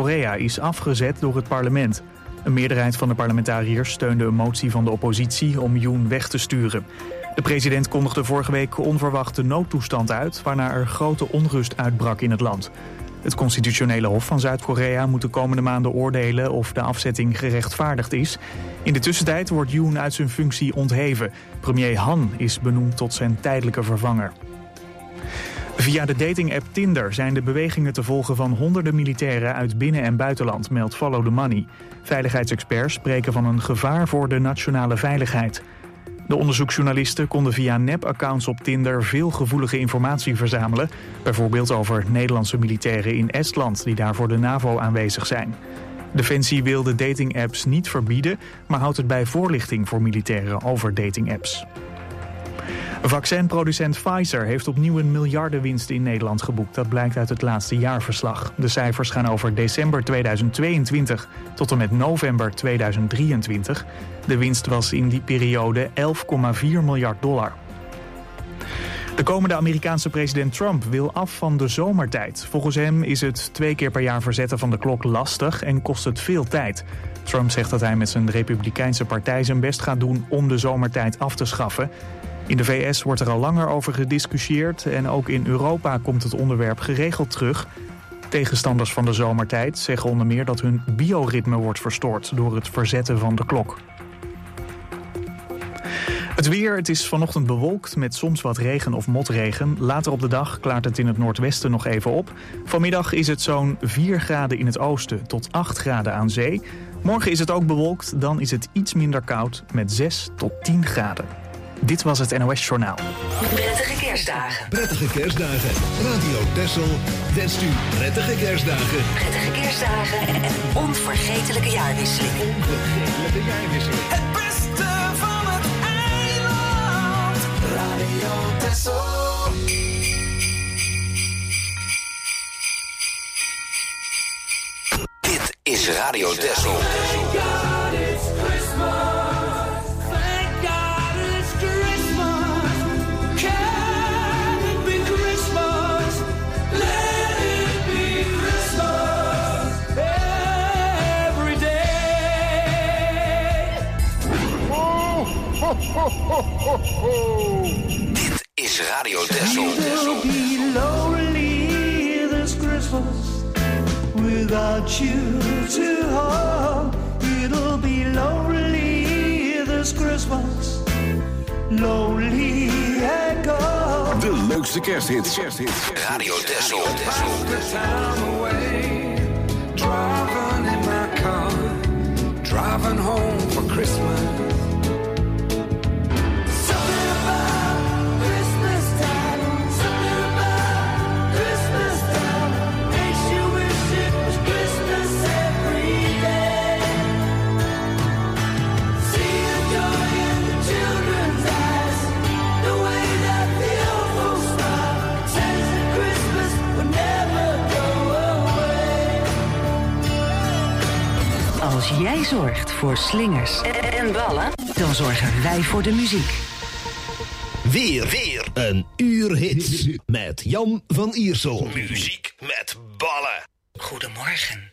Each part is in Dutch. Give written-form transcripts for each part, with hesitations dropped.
Zuid-Korea is afgezet door het parlement. Een meerderheid van de parlementariërs steunde een motie van de oppositie om Yoon weg te sturen. De president kondigde vorige week onverwacht de noodtoestand uit, waarna er grote onrust uitbrak in het land. Het constitutionele hof van Zuid-Korea moet de komende maanden oordelen of de afzetting gerechtvaardigd is. In de tussentijd wordt Yoon uit zijn functie ontheven. Premier Han is benoemd tot zijn tijdelijke vervanger. Via de dating-app Tinder zijn de bewegingen te volgen van honderden militairen uit binnen- en buitenland, meldt Follow the Money. Veiligheidsexperts spreken van een gevaar voor de nationale veiligheid. De onderzoeksjournalisten konden via nep-accounts op Tinder veel gevoelige informatie verzamelen. Bijvoorbeeld over Nederlandse militairen in Estland die daar voor de NAVO aanwezig zijn. Defensie wil de dating-apps niet verbieden, maar houdt het bij voorlichting voor militairen over dating-apps. Vaccinproducent Pfizer heeft opnieuw een miljardenwinst in Nederland geboekt. Dat blijkt uit het laatste jaarverslag. De cijfers gaan over december 2022 tot en met november 2023. De winst was in die periode $11,4 miljard. De komende Amerikaanse president Trump wil af van de zomertijd. Volgens hem is het 2 keer per jaar verzetten van de klok lastig en kost het veel tijd. Trump zegt dat hij met zijn Republikeinse partij zijn best gaat doen om de zomertijd af te schaffen. In de VS wordt er al langer over gediscussieerd en ook in Europa komt het onderwerp geregeld terug. Tegenstanders van de zomertijd zeggen onder meer dat hun bioritme wordt verstoord door het verzetten van de klok. Het weer, het is vanochtend bewolkt met soms wat regen of motregen. Later op de dag klaart het in het noordwesten nog even op. Vanmiddag is het zo'n 4 graden in het oosten tot 8 graden aan zee. Morgen is het ook bewolkt, dan is het iets minder koud met 6 tot 10 graden. Dit was het NOS Journaal. Prettige kerstdagen. Prettige kerstdagen. Radio Texel wenst u prettige kerstdagen. Prettige kerstdagen en een onvergetelijke jaarwisseling. Onvergetelijke jaarwisseling. Het beste van het eiland. Radio Texel. Dit is Radio Texel. Dit is Radio Texel. It'll be lonely this Christmas without you to hold. It'll be lonely this Christmas, lonely and cold. De leukste kersthits. Radio Texel. Driving in my car, driving home for Christmas. Als jij zorgt voor slingers en ballen, dan zorgen wij voor de muziek. Weer een uur hits met Jan van Iersel. Muziek met ballen. Goedemorgen.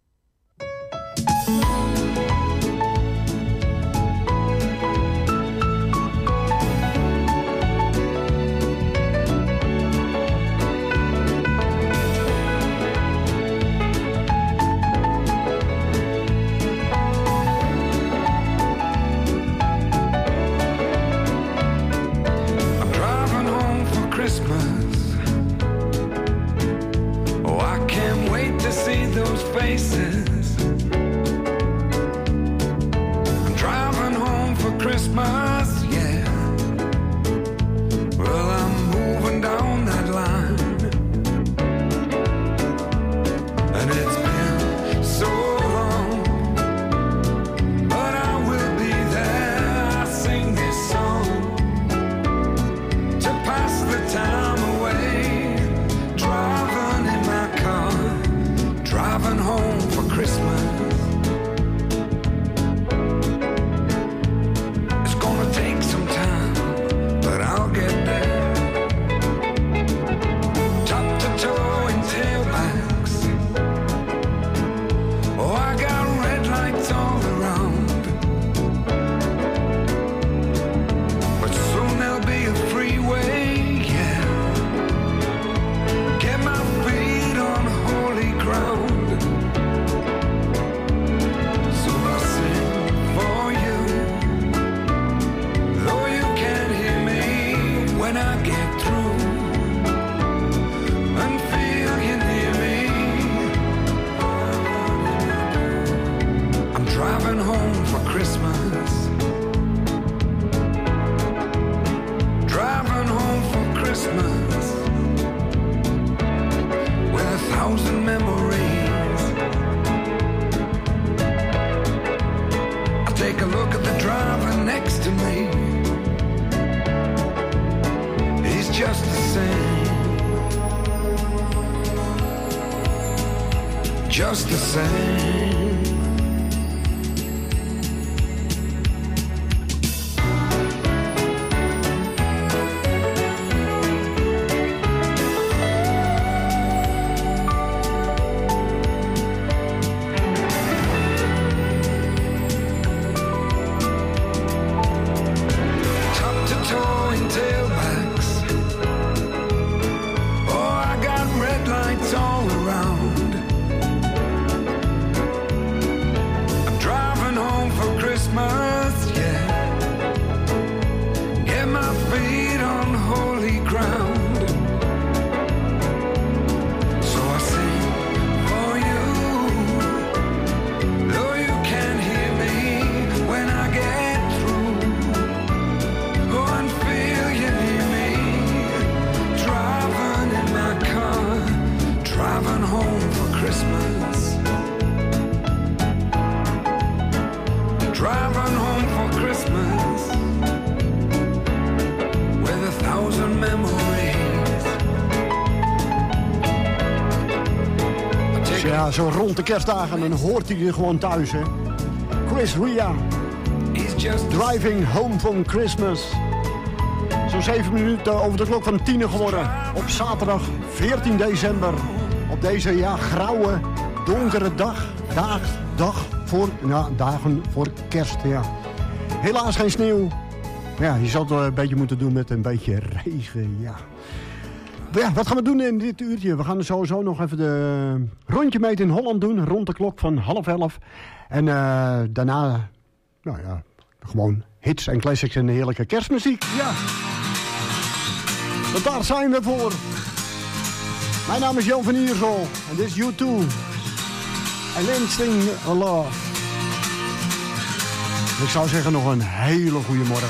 Faces. I'm driving home for Christmas, yeah. Well, I'm moving down that line, and it's been so long, but I will be there. I sing this song to pass the time away, driving in my car, driving home for Christmas. It's gonna take some time, but I'll get there. Top to toe in tailbacks, just the same. Ja, zo rond de kerstdagen, dan hoort hij er gewoon thuis, hè. Chris Ria, Driving Home from Christmas. Zo'n 7 minuten over de klok van 10 geworden. Op zaterdag 14 december. Op deze, ja, grauwe, donkere dagen voor kerst, ja. Helaas geen sneeuw. Ja, je zal het een beetje moeten doen met een beetje regen, ja. Ja, wat gaan we doen in dit uurtje? We gaan er sowieso nog even de rondje meten in Holland doen. Rond de klok van 10:30. En daarna, nou ja, gewoon hits en classics en heerlijke kerstmuziek. Ja. Want daar zijn we voor. Mijn naam is Jan van Iersel. En dit is U2. En Instinct Love. Ik zou zeggen nog een hele goede morgen.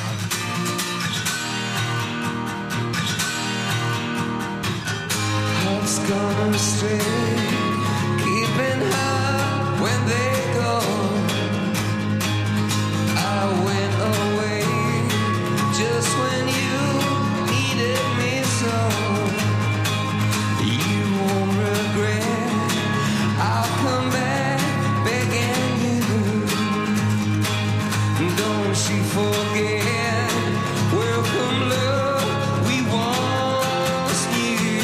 Gonna stay, keeping high when they go. I went away just when you needed me so. You won't regret, I'll come back begging you. Don't you forget, welcome love, we once knew.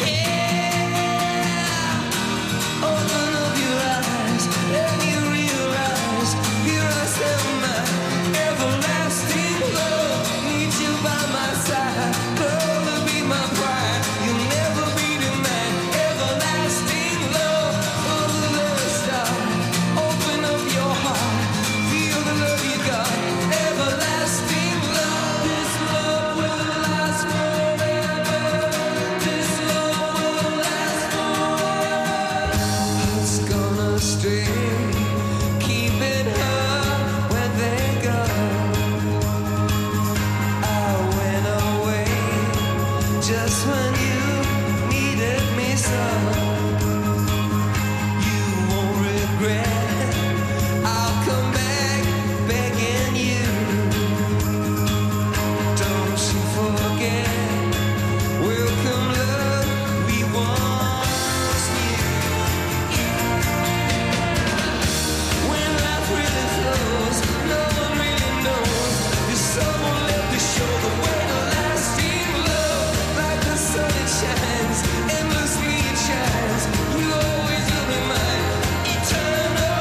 Open up your eyes, and you realize here I stand, my everlasting love. Need you by my side, girl, to be my pride. You'll never be denied. Everlasting love, under the stars. Open up your heart, feel the love you got. Everlasting love, this love will last forever. This love will last forever. It's gonna stay, keeping her where they go. I went away just when you needed me so. You won't regret, I'll come back begging you. Don't you forget, welcome love, we once knew. When life really flows, no one really knows. There's someone left to show the way to lasting love. Like the sun it shines, endlessly it shines. You always will be mine, eternal.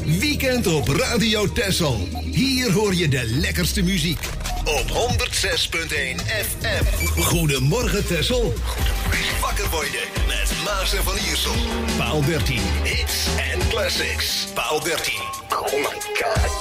Weekend op Radio Texel. Hier hoor je de lekkerste muziek. Op 106.1 FM. Goedemorgen Texel. Wakker worden met Maas en Van Iersel. Paal 13. Hits en classics. Paal 13. Oh my god.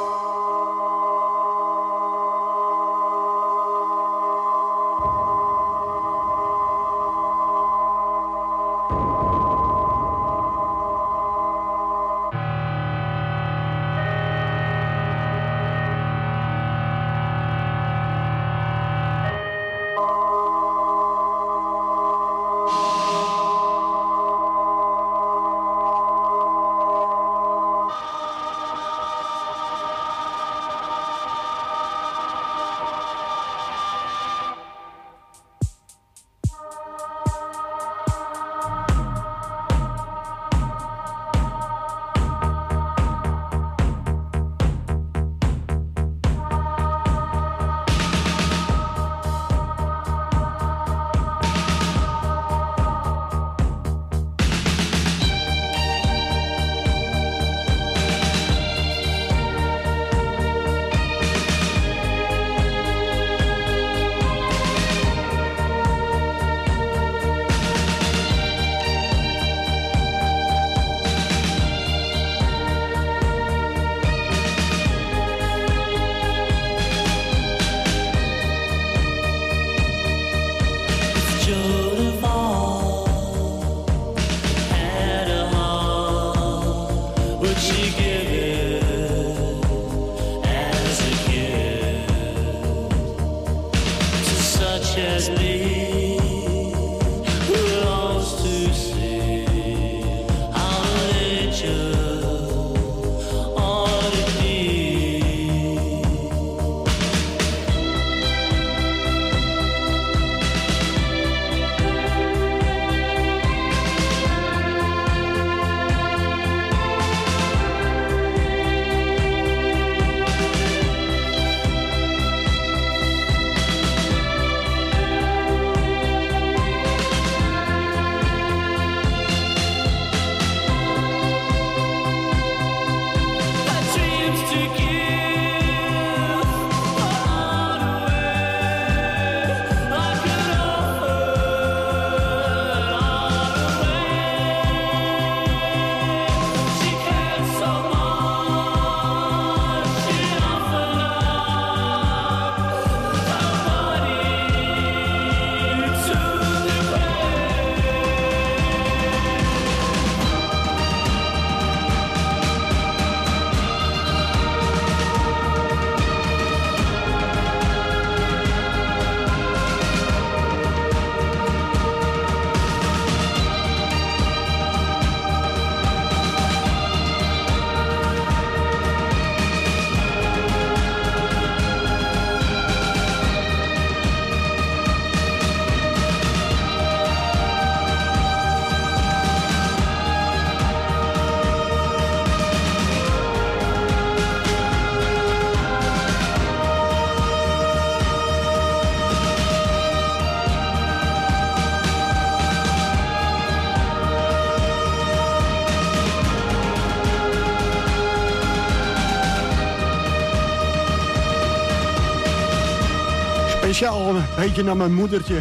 Speciaal een beetje naar mijn moedertje.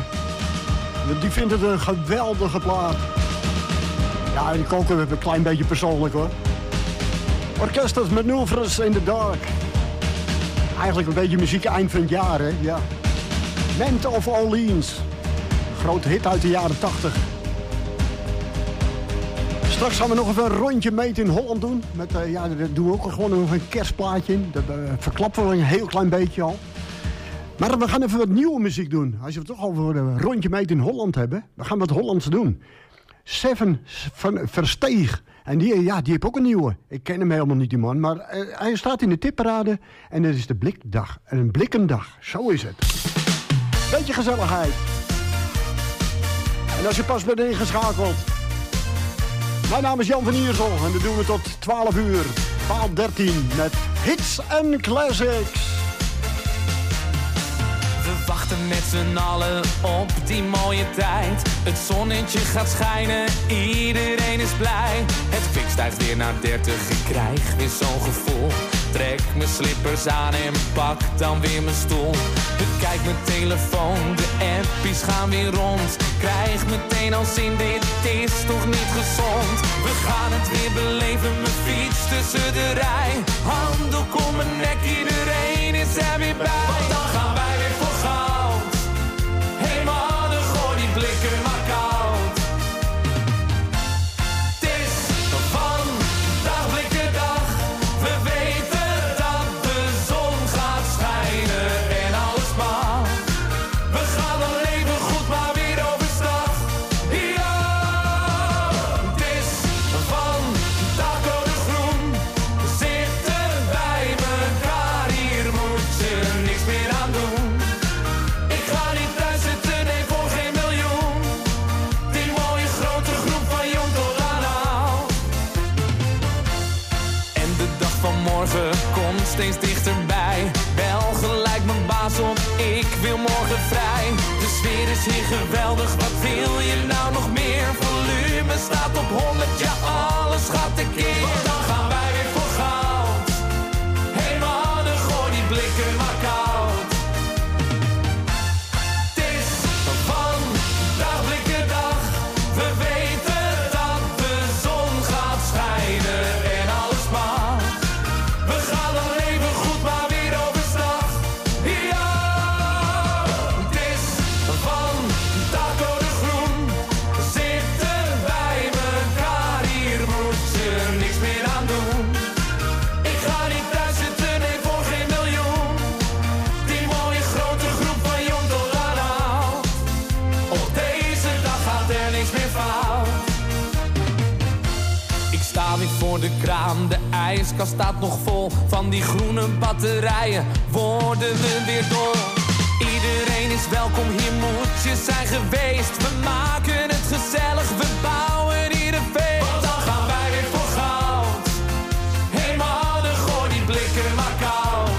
Die vindt het een geweldige plaat. Ja, en ik ook een klein beetje persoonlijk hoor. Orchestras Manoeuvres in the Dark. Eigenlijk een beetje muziek eind van het jaar, hè? Ja. Ment of Orleans. Grote hit uit de jaren 80. Straks gaan we nog even een rondje meten in Holland doen. Met, ja, daar doen we ook gewoon nog een kerstplaatje in. Dat verklappen we een heel klein beetje al. Maar we gaan even wat nieuwe muziek doen. Als we het toch over een rondje meten in Holland hebben. We gaan wat Hollands doen. Seven van Versteeg. En die heeft ook een nieuwe. Ik ken hem helemaal niet, die man. Maar hij staat in de tipparade. En het is de Blikdag. Een blikkendag. Zo is het. Beetje gezelligheid. En als je pas bent ingeschakeld. Mijn naam is Jan van Iersel. En dat doen we tot 12 uur. Paal 13 met hits en classics. We wachten wachten met z'n allen op die mooie tijd. Het zonnetje gaat schijnen, iedereen is blij. Het kwik stijgt weer naar 30, ik krijg weer zo'n gevoel. Trek mijn slippers aan en pak dan weer mijn stoel. Bekijk mijn telefoon, de appies gaan weer rond. Krijg meteen al zin, dit is toch niet gezond. We gaan het weer beleven, mijn fiets tussen de rij. Handdoek om mijn nek, iedereen is er weer bij. Want dan gaan wij weer voor goud. Hey mannen, gooi die blikken maar koud. Het is vandaag blikkendag. We weten dat de zon gaat schijnen en alles mag. We gaan dan leven goed, maar weer overstag. Ja, het is vandaag code groen. We zitten bij elkaar, hier moet je niks meer aan doen. Ik ga niet thuis zitten, nee voor geen miljoen. Die mooie grote groep van jong tot aan oud. En de dag van morgen komt steeds dichterbij. Bel gelijk mijn baas op, ik wil morgen vrij. De sfeer is hier geweldig, wat wil je nou nog meer? Volume staat op 100, ja alles gaat tekeer. Want dan gaan wij weer voor goud. Hey mannen, gooi die blikken maar koud. Het is vandaag blikkendag. We weten dat de zon gaat schijnen en alles mag. We gaan dan leven goed, maar weer overstag. Ja, het is vandaag code groen. We zitten bij elkaar, hier moet je niks meer aan doen. Ik ga niet thuis zitten, nee voor geen miljoen. Die mooie grote groep van jong tot aan oud. Op deze dag gaat er niks meer fout. Ik sta weer voor de kraan, de ijskast staat nog vol. Van die groene batterijen worden we weer dol. Iedereen is welkom, hier moet je zijn geweest. We maken het gezellig, we bouwen hier een feest. Want dan gaan wij weer voor goud. Hey mannen, gooi die blikken maar koud.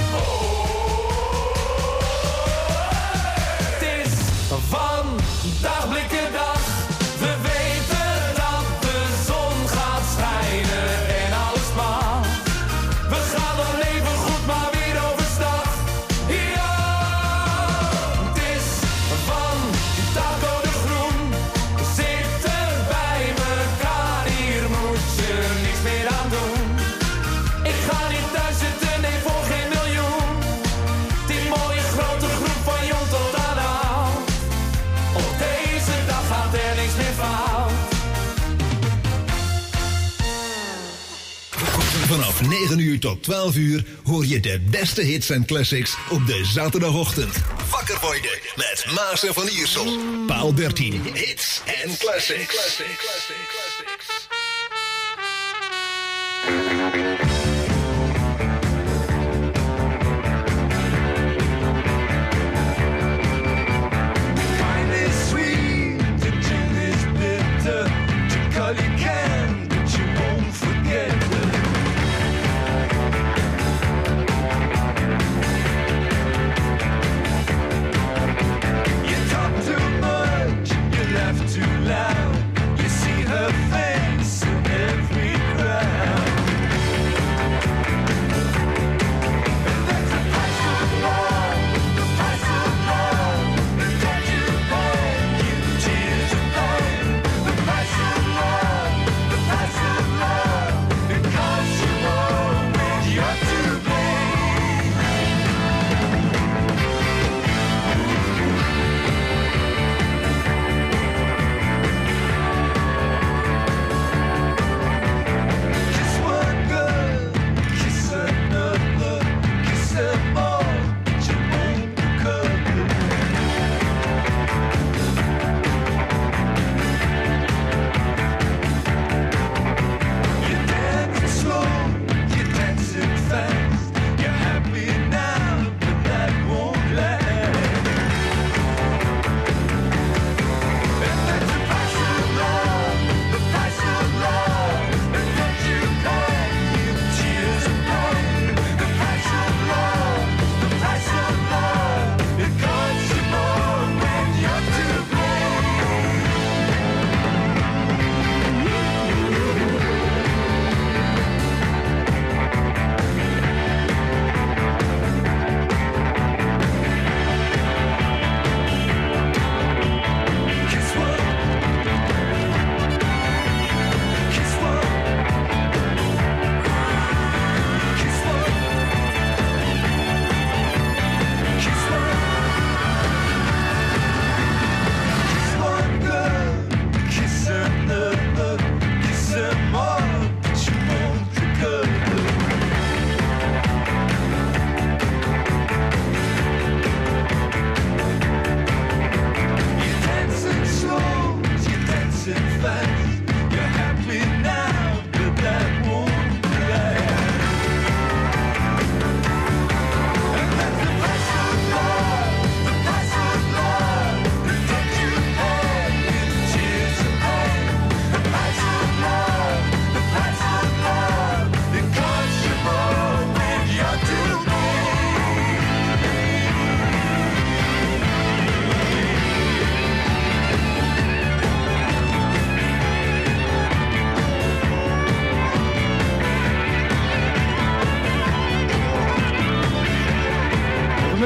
Het is vandaag blikkendag. We weten dat de zon gaat schijnen en alles mag. We gaan dan leven goed, maar weer overstag. Ja, het is vandaag code groen. We zitten bij elkaar, hier moet je niks meer aan doen. Ik ga niet thuis zitten, nee voor geen miljoen. Die mooie grote groep van jong tot aan oud. Op deze dag gaat er niks meer fout. Vanaf 9 uur tot 12 uur hoor je de beste hits en classics op de zaterdagochtend. Wakker worden met Maas en Van Iersel. Paal 13. Hits en classics. Wine is sweet, the gin is bitter. Drink all you can, but you won't forget it. You talk too much, you laugh too loud. You see her face in every crowd.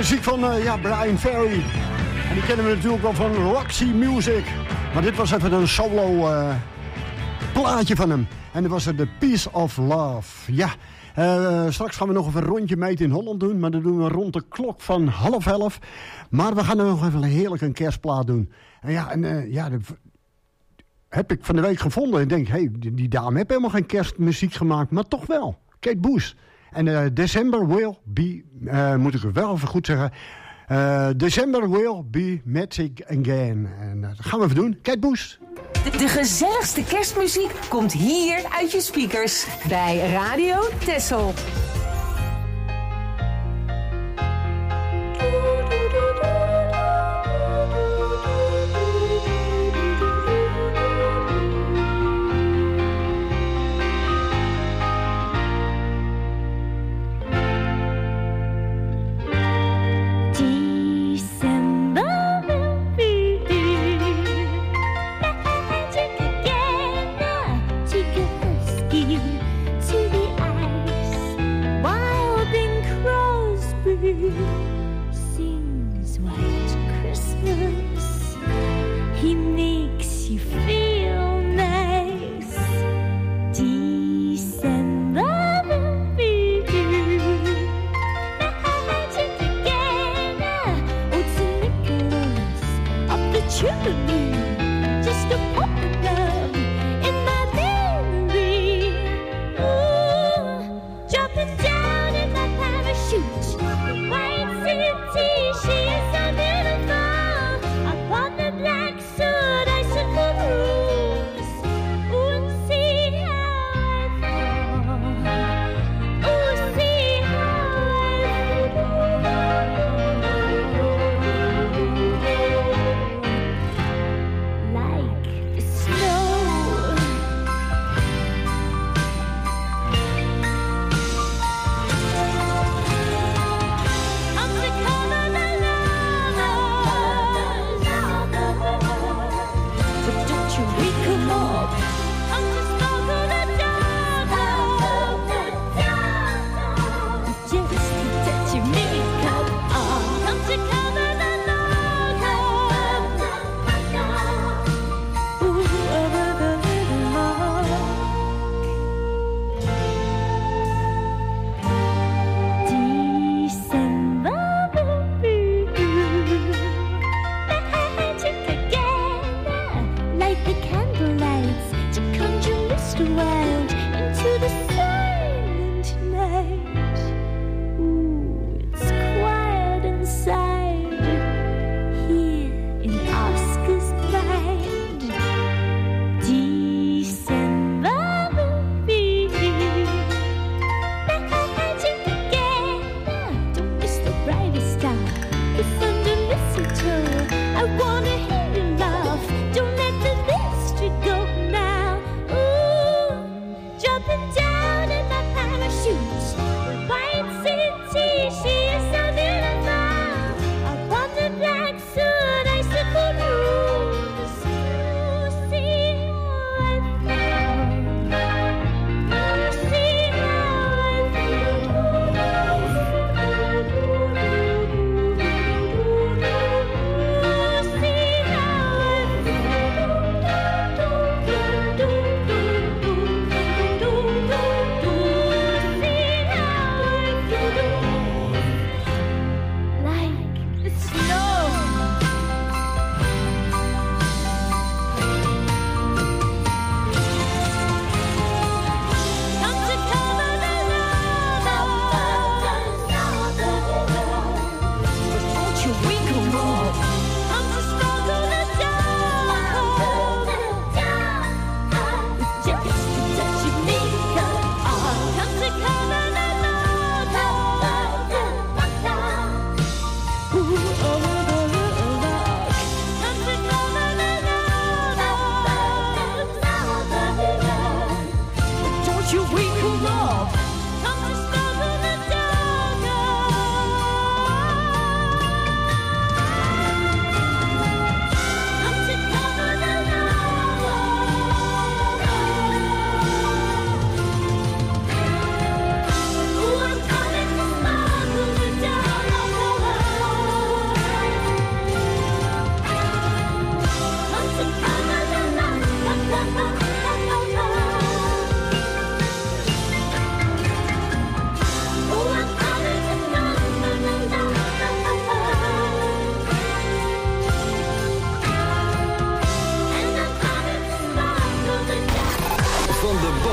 Muziek van Brian Ferry. En die kennen we natuurlijk wel van Roxy Music. Maar dit was even een solo plaatje van hem. En dat was The Peace of Love. Ja, straks gaan we nog even een rondje meten in Holland doen. Maar dat doen we rond de klok van 10:30. Maar we gaan nog even heerlijk een kerstplaat doen. En dat heb ik van de week gevonden. Ik denk, die dame heeft helemaal geen kerstmuziek gemaakt. Maar toch wel. Kate Bush. En December will be, moet ik het wel even goed zeggen. December will be magic again. En dat gaan we even doen. Kate Bush. De gezelligste kerstmuziek komt hier uit je speakers bij Radio Texel. Sings White Christmas. He makes you feel nice. December will be magic again. Oh, to Nicholas up the chimney, just a popping up in my memory. Ooh, jumping down in my parachute. She is so beautiful upon the black soot icicle roofs. Ooh, and see how I fall. Ooh, see how I fall. Like the snow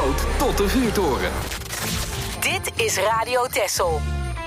sloot tot de vuurtoren. Dit is Radio Texel.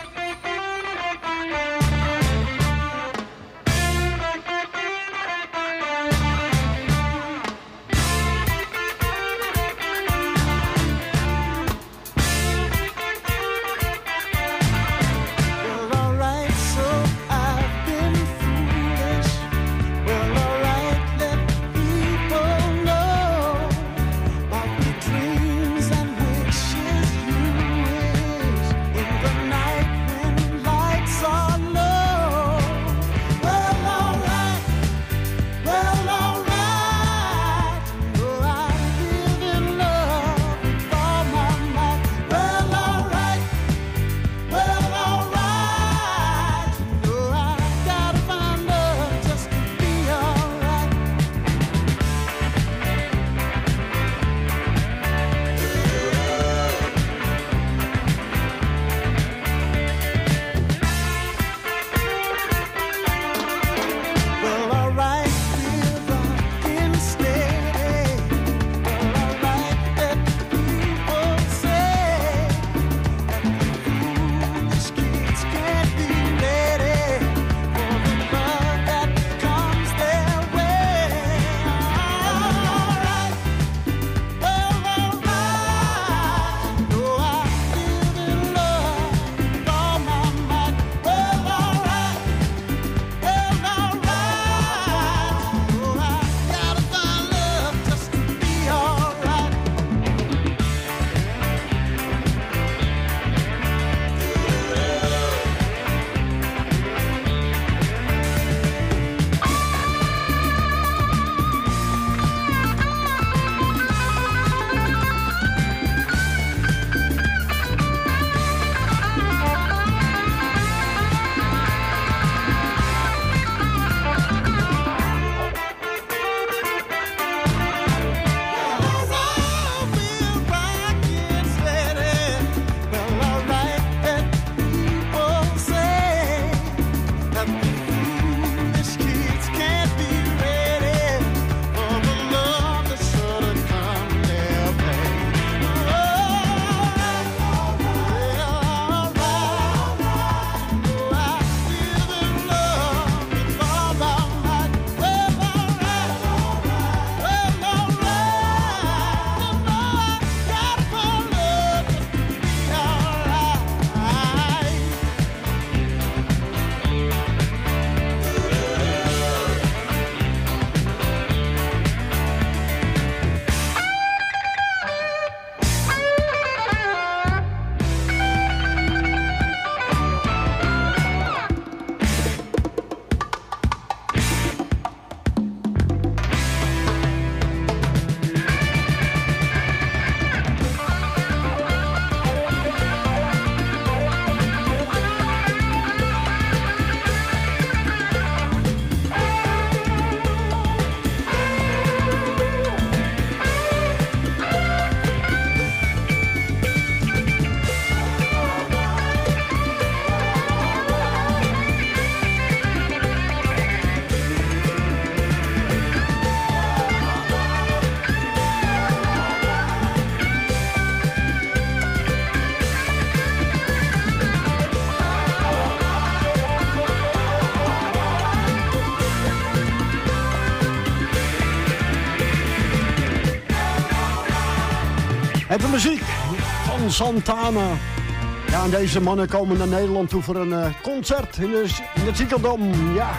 De muziek van Santana. Ja, en deze mannen komen naar Nederland toe voor een concert in het Ziekeldom. Ja,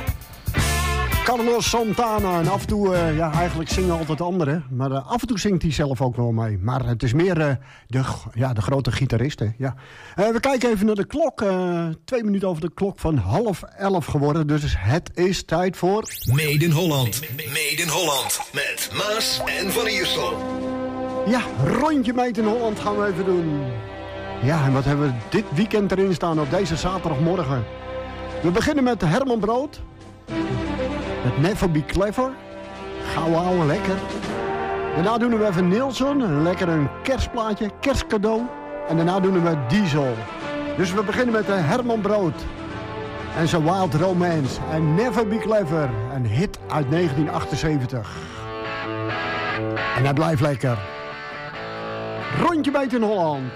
Carlos Santana. En af en toe, eigenlijk zingen altijd anderen. Maar af en toe zingt hij zelf ook wel mee. Maar het is meer de grote gitarist. Hè. Ja. We kijken even naar de klok. 2 minuten over de klok van 10:30 geworden. Dus het is tijd voor... Made in Holland. Made in Holland. Met Maas en Van Iersel. Ja, rondje Made in Holland gaan we even doen. Ja, en wat hebben we dit weekend erin staan op deze zaterdagmorgen? We beginnen met Herman Brood. Met Never Be Clever. Gauw houden, lekker. Daarna doen we even Nilsson. Lekker een kerstplaatje, kerstcadeau. En daarna doen we Diesel. Dus we beginnen met Herman Brood. En zijn Wild Romance. En Never Be Clever. Een hit uit 1978. En hij blijft lekker. Rondje buiten Holland.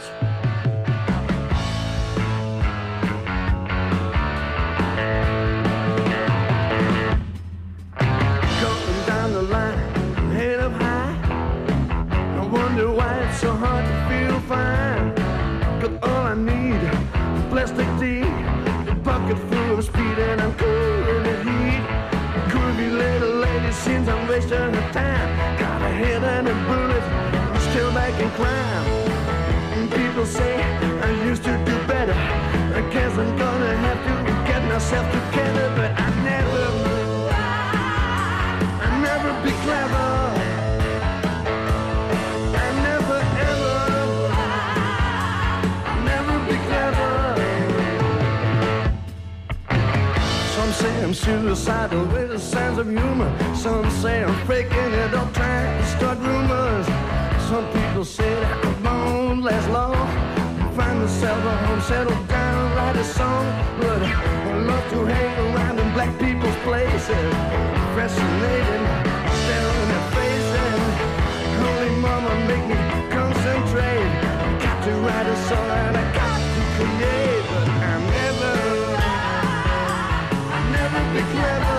Going down the line, head up high. I wonder why it's so hard to feel fine. 'Cause all I need is plastic tea, a bucket full of speed, and I'm cool in the heat. Groovy little lady seems I'm wasting her time. Got a head and a bullet, I'm still back in crime. And people say I used to do better. I guess I'm gonna have to get myself together, but I never be clever. I never be clever. Some say I'm suicidal with a sense of humor. Some say I'm faking it up, trying to start rumors. Some people say that I won't last long. Find myself a home, settle down, write a song. But I love to hang around in black people's places. Fascinating, staring in their faces. Holy mama, make me concentrate. I got to write a song and I got to create. But I'll never be clever.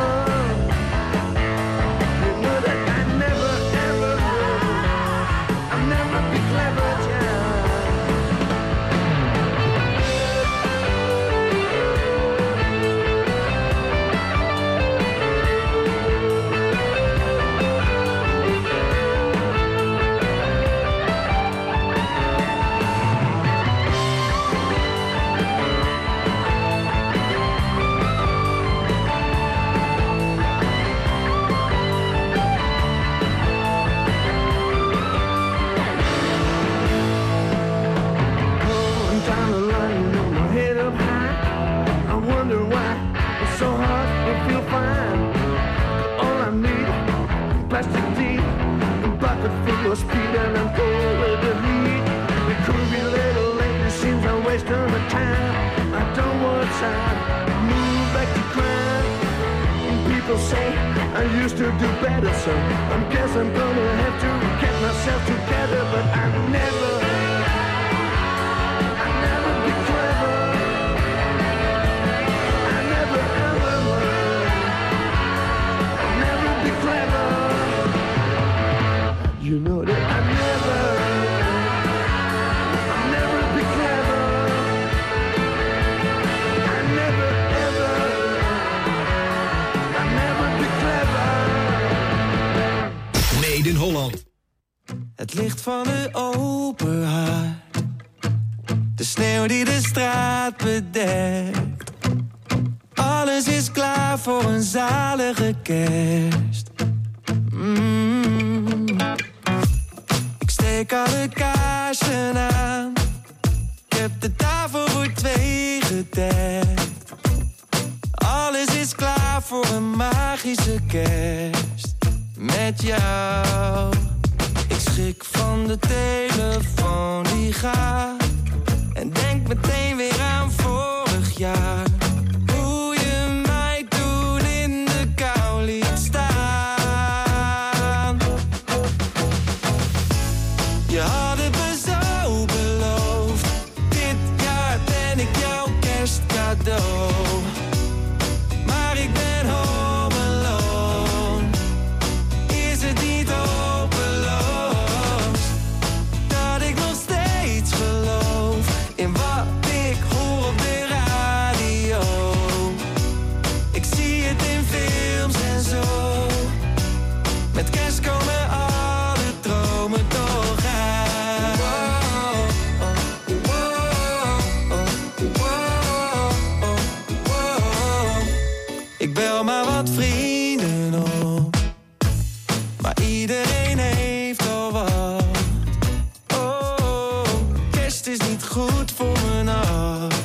You know that I never ever will. I'll never be clever, child. Plastic tea, a bucket full of speed, and I'm cold with the heat. The groovy little lady seems I'm wasting my time. I don't want time, move back to crime. People say I used to do better, so I guess I'm gonna have to get myself together. But I never be clever. I never ever will. I'll never be clever. You know that I'll never be clever. I'll never be clever. Made in Holland. Het licht van een open hart. De sneeuw die de straat bedekt. Alles is klaar voor een zalige kerst. Ik steek alle kaarsen aan. Ik heb de tafel voor 2 gedekt. Alles is klaar voor een magische kerst. Met jou. Ik schrik van de telefoon die gaat. En denk meteen weer aan vorig jaar. Hoe je mij toen in de kou liet staan. Je had het me zo beloofd. Dit jaar ben ik jouw kerstcadeau. Maar ik ben home alone. Is het niet hopeloos dat ik nog steeds geloof in wat ik hoor op de radio? Ik zie het in films en zo. Met kerst komen alle dromen toch uit. Ik bel maar wat vrienden op, maar iedereen heeft al wat. Oh, kerst is niet goed voor mijn hart.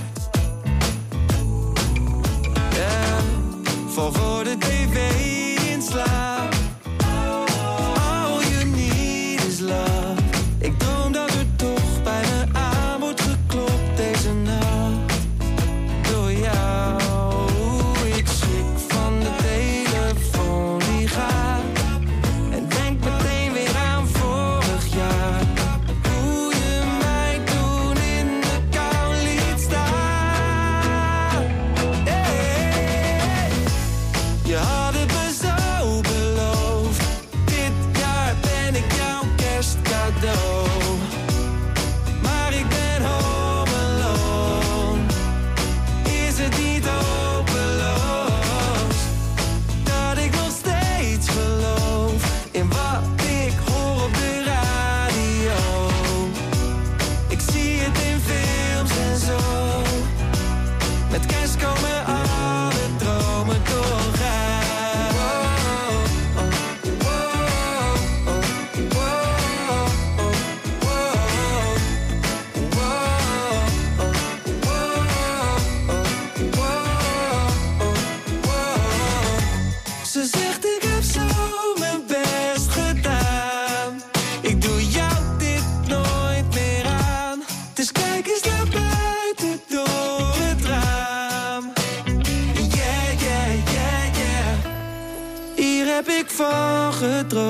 Yeah, val voor de tv in slaap. All you need is love. Ik droom dat er toch bij me aan wordt geklopt deze nacht. Door jou. Ik schrik van de telefoon die gaat. En denk meteen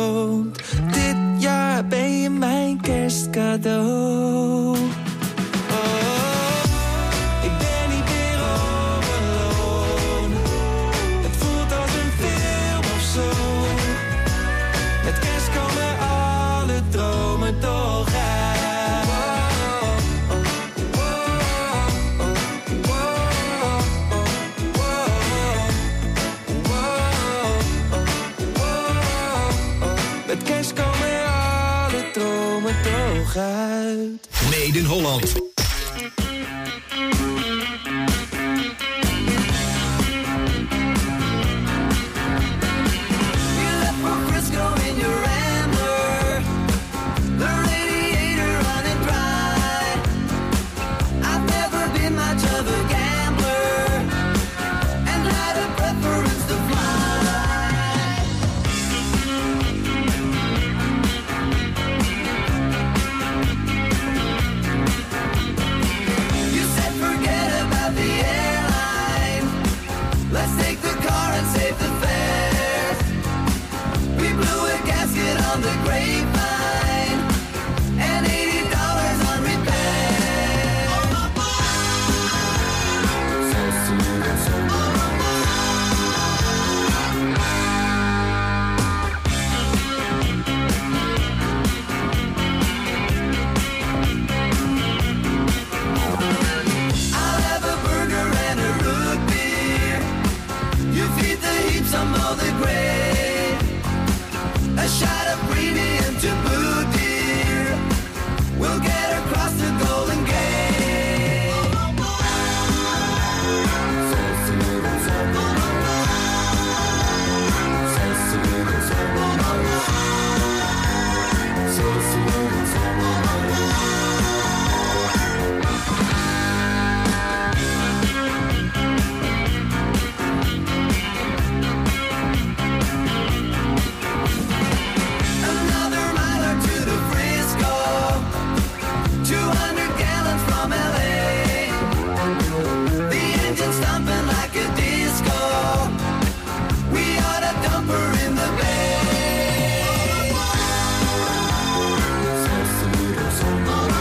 gedroomd. Dit jaar ben je mijn kerstcadeau. Ik ben niet meer alone. Het voelt als een film of zo. Met kerst komen alle dromen toch uit. Met kerst komen alle dromen toch uit. Made in Holland. On the grapevine and $80 on repair. So sweet and so I'll have a burger and a root beer. You feed the heaps on all the grave. A shot of premium to boot, dear. We'll get across the Golden Gate. So sweet and so so sweet and so so sweet and so stomping like a disco. We ought to dump her in the bay. So sweet and so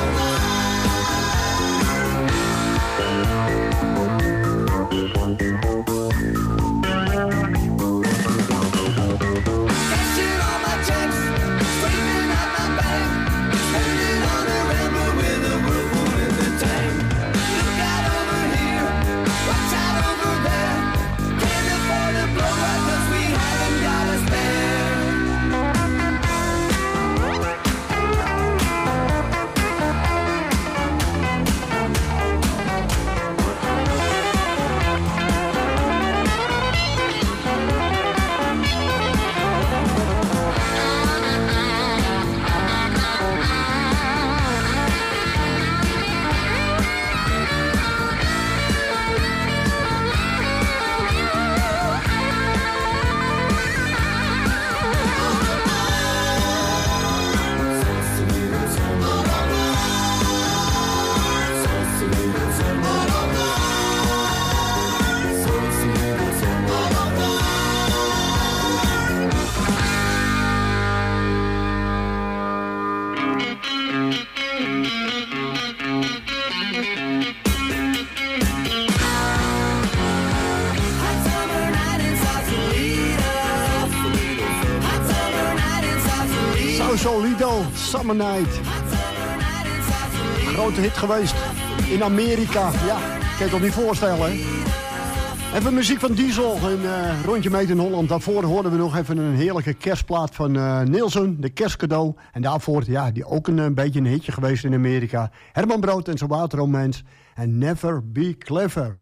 cashing all my checks, scraping out my bank, spending on a Rambo with a whirlpool in the tank. Look out over here. Watch out over there. Can't afford a blowout 'cause we haven't got a spare. Sausalito, Summer Night. Grote hit geweest in Amerika. Ja, kan je toch niet voorstellen, hè? Even muziek van Diesel, een rondje mee in Holland. Daarvoor hoorden we nog even een heerlijke kerstplaat van Nielsen, de kerstcadeau. En daarvoor, ja, die ook een beetje een hitje geweest in Amerika. Herman Brood en zijn Waterromance en Never Be Clever.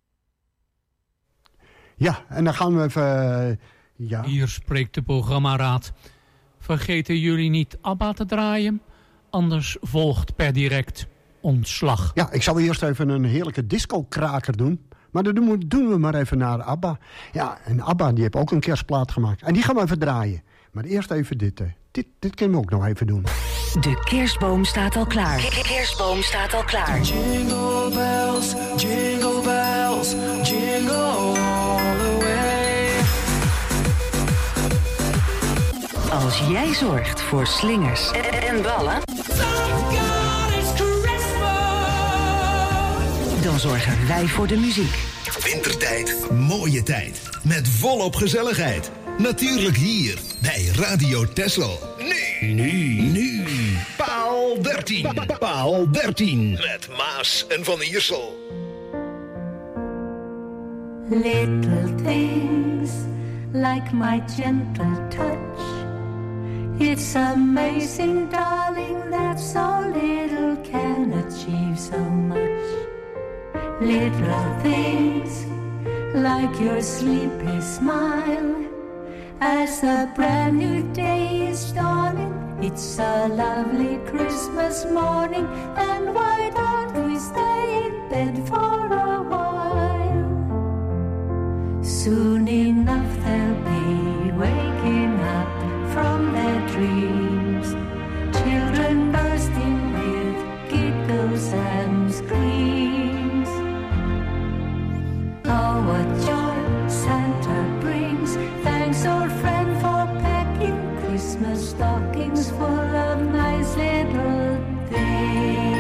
Ja, en dan gaan we even... ja. Hier spreekt de programmaraad. Vergeten jullie niet ABBA te draaien? Anders volgt per direct ontslag. Ja, ik zou eerst even een heerlijke disco-kraker doen. Maar dan doen we maar even naar ABBA. Ja, en ABBA die heeft ook een kerstplaat gemaakt. En die gaan we even draaien. Maar eerst even dit. Dit kunnen we ook nog even doen. De kerstboom staat al klaar. De kerstboom staat al klaar. Jingle bells, jingle all the way. Als jij zorgt voor slingers en ballen, dan zorgen wij voor de muziek. Wintertijd, mooie tijd. Met volop gezelligheid. Natuurlijk hier bij Radio Texel. Nu. Paal 13. Paal 13. Met Maas en Van Iersel. Little things like my gentle touch. It's amazing, darling, that so little can achieve so much. Little things like your sleepy smile as a brand new day is dawning. It's a lovely Christmas morning, and why don't we stay in bed for a while? Soon enough they'll be waking up from their dreams, children bursting with giggles and screams. Oh, what joy Santa brings. Thanks, old friend, for packing Christmas stockings full of nice little things.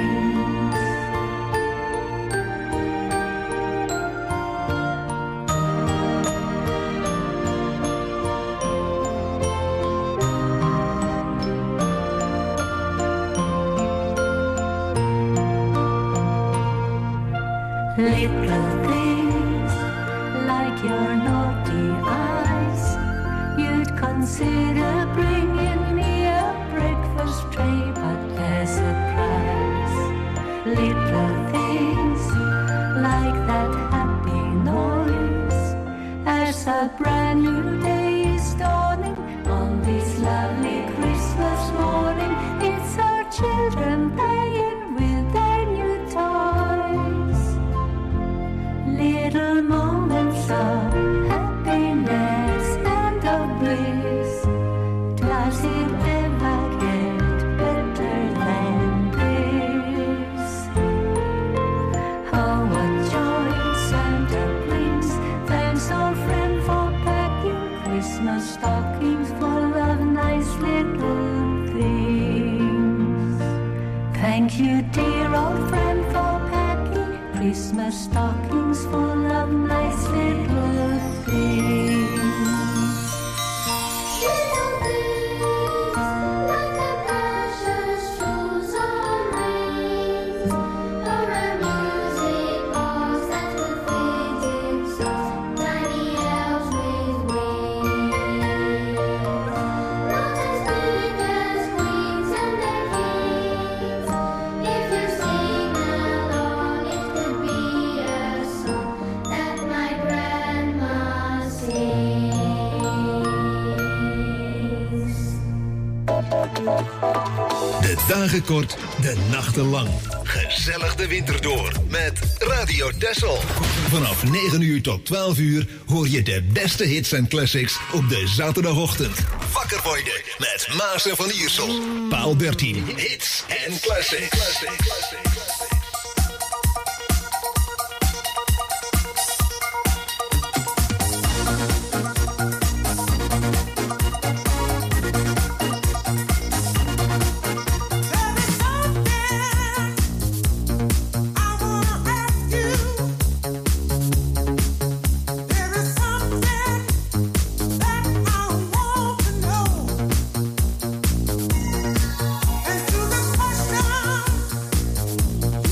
Little things like your naughty eyes, you'd consider bringing me a breakfast tray, but there's a price. Little things like that happy noise as a brand new day is dawning on this lovely Christmas morning. It's our children playing with their new toys. Little moments of happiness and of bliss. Does it ever get better than this? Oh, what joy Santa brings. Thanks, old friend, for packing Christmas stockings full of nice little things. Thank you, dear old friend, for packing Christmas stockings full of nice little things. Little things like the precious shoes on rings, or a music box that's with faded songs, tiny elves with wings. Not as big as wings and their kings. If you sing along, it could be a song that my grandma sings. De dagen kort, de nachten lang. Gezellig de winter door met Radio Texel. Vanaf 9 uur tot 12 uur hoor je de beste hits en classics op de zaterdagochtend. Wakker worden met Maas en Van Iersel. Paal 13, hits en classics. And to the question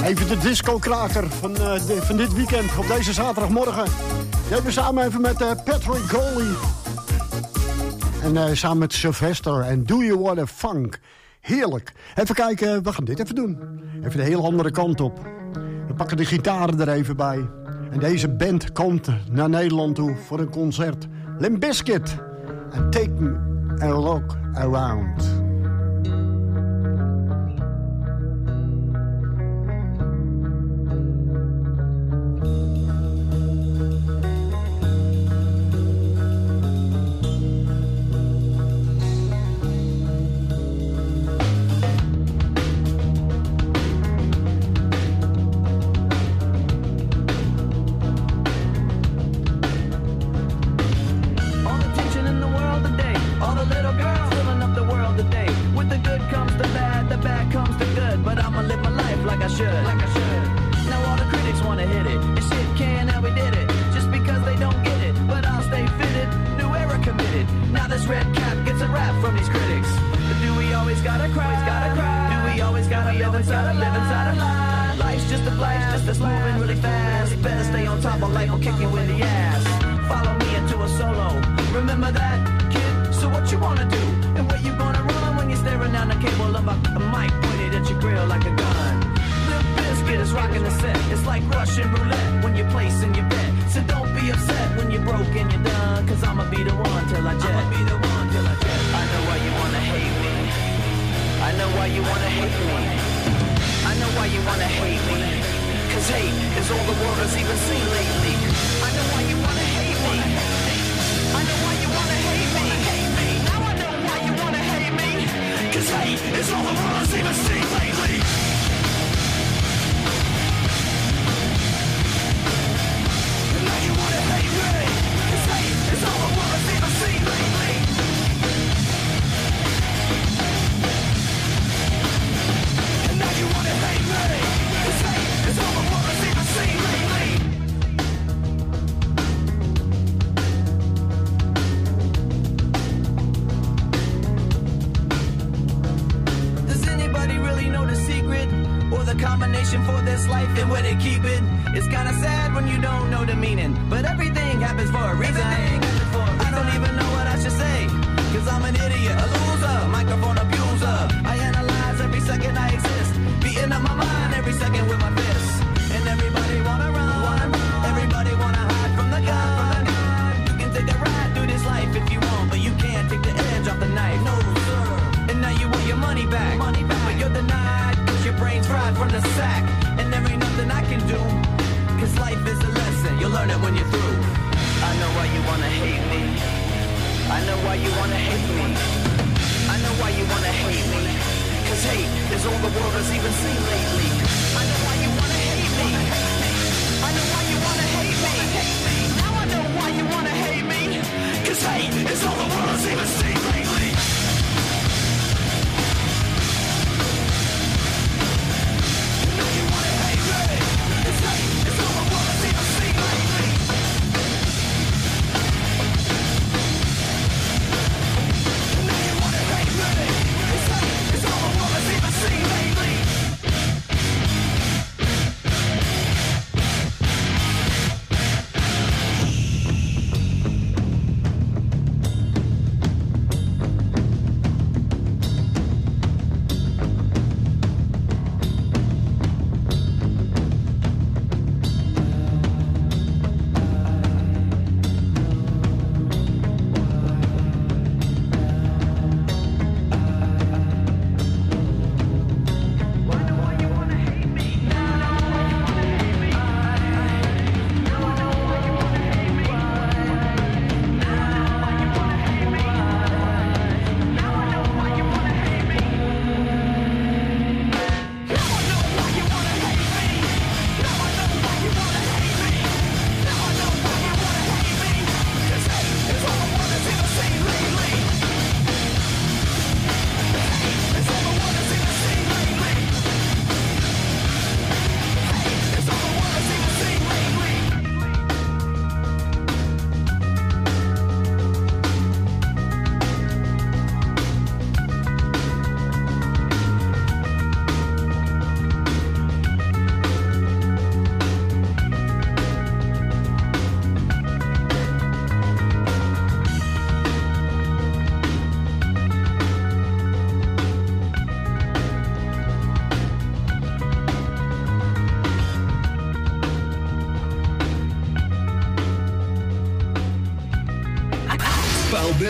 Even de disco-kraker van dit weekend, op deze zaterdagmorgen. Die hebben we samen even met Patrick Goley. En samen met Sylvester en Do You Wanna Funk. Heerlijk. Even kijken, we gaan dit even doen. Even de hele andere kant op. We pakken de gitaren er even bij. En deze band komt naar Nederland toe voor een concert. Limp Bizkit. En Take a Look Around.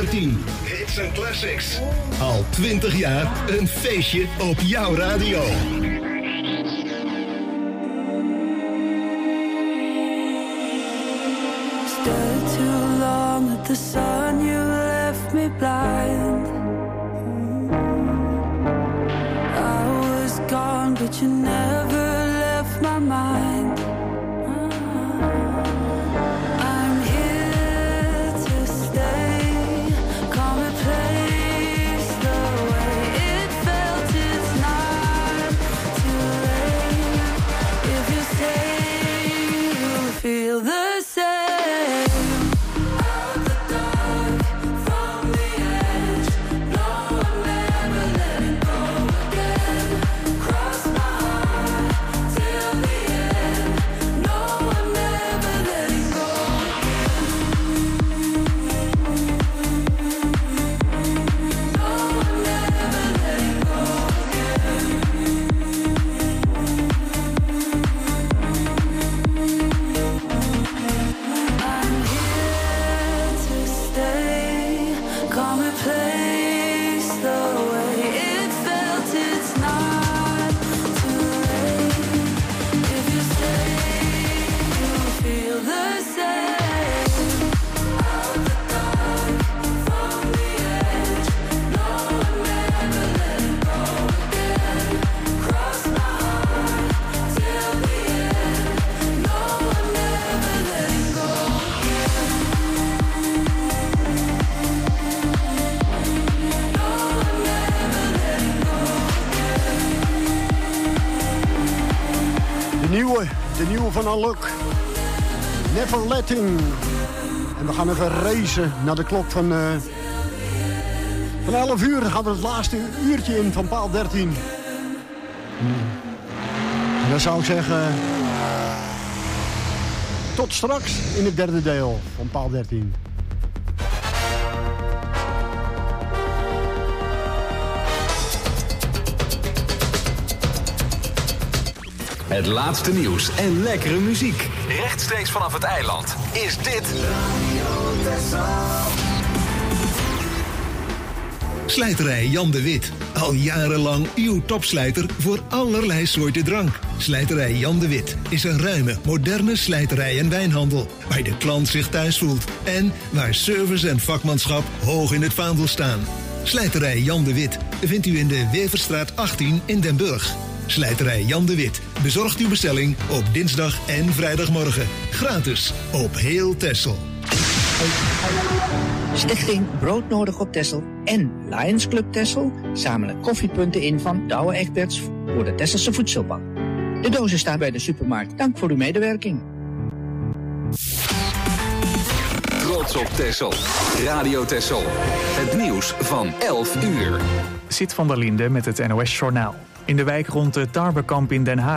13. Hits and classics. Al 20 jaar een feestje op jouw radio. Stood too long at the sun, you left me blind. I was gone, but you never left my mind. I'm here to stay. Come replace the way it felt. It's not too late. If you stay, you'll feel the same. De nieuwe van Alok. Never Letting. En we gaan even racen naar de klok van 11 uur. Dan gaan we het laatste uurtje in van paal 13. En dan zou ik zeggen... tot straks in het derde deel van paal 13. Het laatste nieuws en lekkere muziek. Rechtstreeks vanaf het eiland is dit... Slijterij Jan de Wit. Al jarenlang uw topslijter voor allerlei soorten drank. Slijterij Jan de Wit is een ruime, moderne slijterij en wijnhandel... waar de klant zich thuis voelt en waar service en vakmanschap hoog in het vaandel staan. Slijterij Jan de Wit vindt u in de Weverstraat 18 in Den Burg. Slijterij Jan de Wit bezorgt uw bestelling op dinsdag en vrijdagmorgen. Gratis op heel Texel. Stichting Broodnodig op Texel en Lions Club Texel zamelen koffiepunten in van Douwe Egberts voor de Tesselse Voedselbank. De dozen staan bij de supermarkt. Dank voor uw medewerking. Trots op Texel. Radio Texel. Het nieuws van 11 uur. Sit van der Linde met het NOS Journaal. In de wijk rond het Tarbekamp in Den Haag